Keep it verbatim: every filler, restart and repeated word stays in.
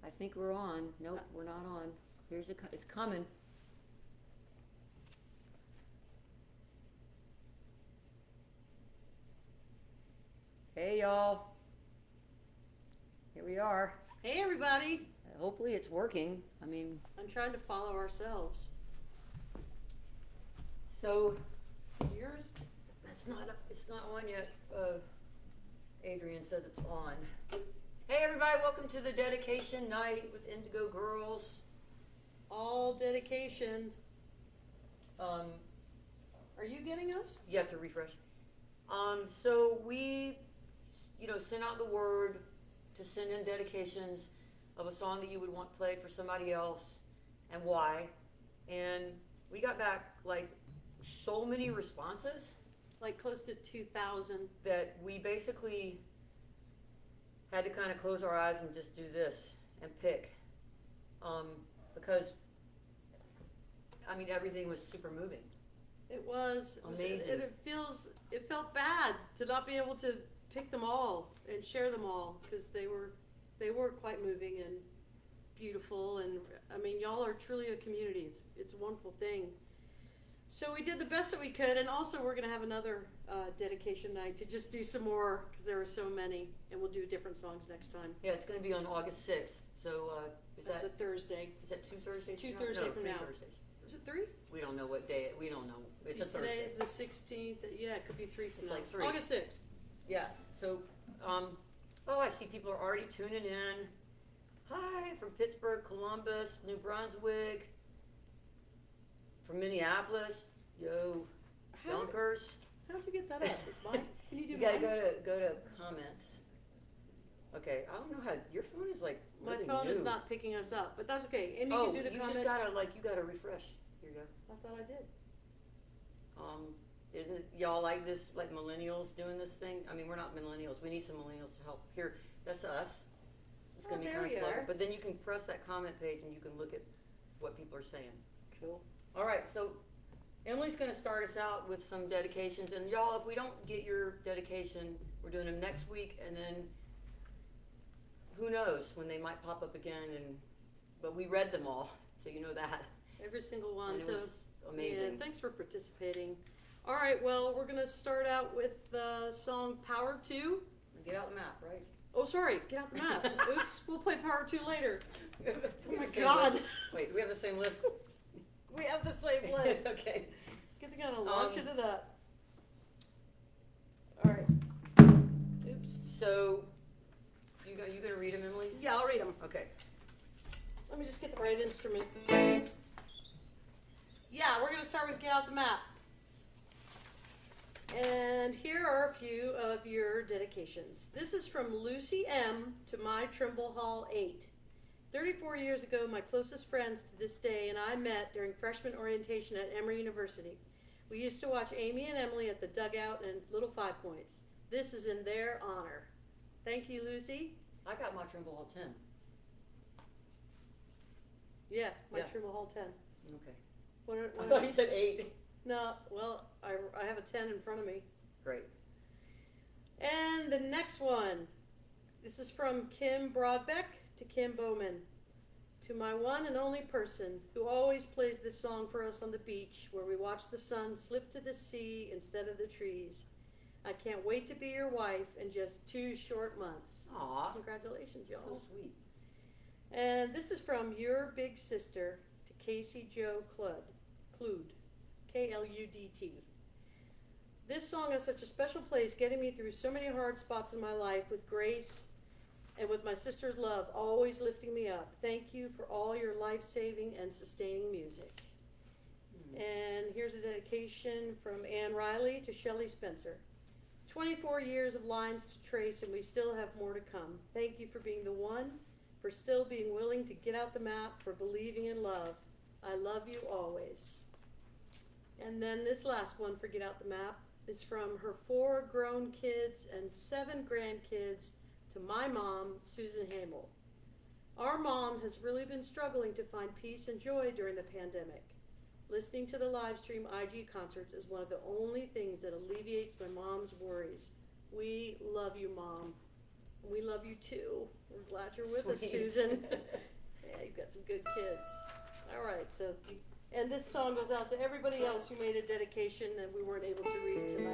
I think we're on. Nope, we're not on. Here's a, co- it's coming. Hey y'all. Here we are. Hey everybody. Uh, Hopefully it's working. I mean, I'm trying to follow ourselves. so Yours? that's not, it's not on yet. Uh, Adrian says it's on. Hey everybody, welcome to the dedication night with Indigo Girls. All dedication. Um, Are you getting us? you have to refresh. Um, so we, you know, sent out the word to send in dedications of a song that you would want played for somebody else and why. And we got back like so many responses Like close to two thousand. that we basically had to kind of close our eyes and just do this and pick. Um, because, I mean, everything was super moving. It was. It was- Amazing. It, it feels. It felt bad to not be able to pick them all and share them all because they were, they were quite moving and beautiful. And I mean, y'all are truly a community. It's it's a wonderful thing. So we did the best that we could, and also we're gonna have another uh, dedication night to just do some more because there were so many, and we'll do different songs next time. Yeah, it's going to be on August sixth. So uh, is That's that a Thursday. is that two Thursdays? Two from now? Thursday no, from three now. Thursdays. Is it three? We don't know what day. We don't know. It's See, a Thursday. today is the sixteenth. Yeah, it could be three from It's now. like three. August sixth. Yeah. So, um, oh, I see people are already tuning in. Hi from Pittsburgh, Columbus, New Brunswick, from Minneapolis. Yo, How, Yonkers. how'd you get that up? Is mine? Can you do You gotta mine? go to go to comments. Okay, I don't know how your phone is like. My really phone is new. not picking us up, but that's okay. Amy Oh, can do the you comments. just gotta like you gotta refresh. Here you go. I thought I did. Um, isn't y'all like this, like millennials doing this thing? I mean, we're not millennials. We need some millennials to help. Here, that's us. It's Oh, gonna be there kind of we slow, are. but then you can press that comment page and you can look at what people are saying. Cool. All right, so Emily's gonna start us out with some dedications, and y'all, if we don't get your dedication, we're doing them next week, and then who knows when they might pop up again. And but we read them all, so you know that. Every single one. And it so was amazing. yeah, thanks for participating. All right, well, we're gonna start out with the song "Power of Two." Get out the map, right? Oh, sorry, get out the map. Oops, we'll play "Power of Two" later. Oh my God. Wait, do we have the same list? We have the same list. Okay. Get the gonna launch Um, into that. All right. Oops. So, you go, you gonna read them, Emily? Yeah, I'll read them. Okay. Let me just get the right instrument. Yeah, we're going to start with Get Out the Map. And here are a few of your dedications. This is from Lucy M. to My Trimble Hall eight. thirty-four years ago, my closest friends to this day and I met during freshman orientation at Emory University. We used to watch Amy and Emily at the dugout and Little Five Points. This is in their honor. Thank you, Lucy. I got my Trimble Hall ten. Yeah, My Yeah. Trimble Hall ten. Okay. When, I when thought you said eight. No, well, I, I have a ten in front of me. Great. And the next one. This is from Kim Broadbeck to Kim Bowman. To my one and only person who always plays this song for us on the beach where we watch the sun slip to the sea instead of the trees. I can't wait to be your wife in just two short months. Aw. Congratulations, y'all. So sweet. And this is from your big sister to Casey Joe Clud, Clude, K L U D T. This song has such a special place, getting me through so many hard spots in my life with grace and with my sister's love, always lifting me up. Thank you for all your life-saving and sustaining music. Mm. And here's a dedication from Ann Riley to Shelley Spencer. twenty-four years of lines to trace, and we still have more to come. Thank you for being the one, for still being willing to get out the map, for believing in love. I love you always. And then this last one for Get Out the Map is from her four grown kids and seven grandkids to my mom, Susan Hamel. Our mom has really been struggling to find peace and joy during the pandemic. Listening to the live stream I G concerts is one of the only things that alleviates my mom's worries. We love you, Mom. We love you too. We're glad you're with us, Sweet. Susan. kids. All right, so, and this song goes out to everybody else who made a dedication that we weren't able to read tonight.